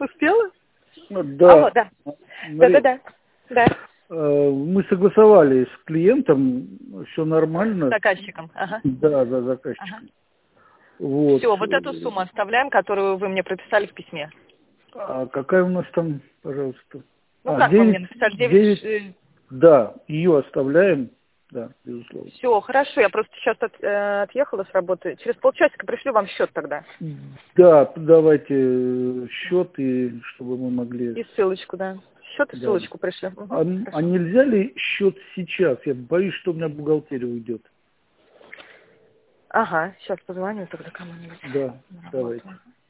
Успела? Да. Алло, да. Да. Мы согласовали с клиентом, все нормально. С заказчиком. Ага. Да, заказчиком. Ага. Вот. Все, вот эту сумму оставляем, которую вы мне прописали в письме. А какая у нас там, пожалуйста? Ну как вы мне написали? 9... Да, ее оставляем. Да, безусловно. Все, хорошо, я просто сейчас отъехала с работы. Через полчасика пришлю вам счет тогда. Да, давайте счет, и чтобы мы могли... И ссылочку, да. Счет и ссылочку пришлю. Угу, а нельзя ли счет сейчас? Я боюсь, что у меня бухгалтерия уйдет. Ага, сейчас позвоню тогда кому-нибудь. Да, давайте.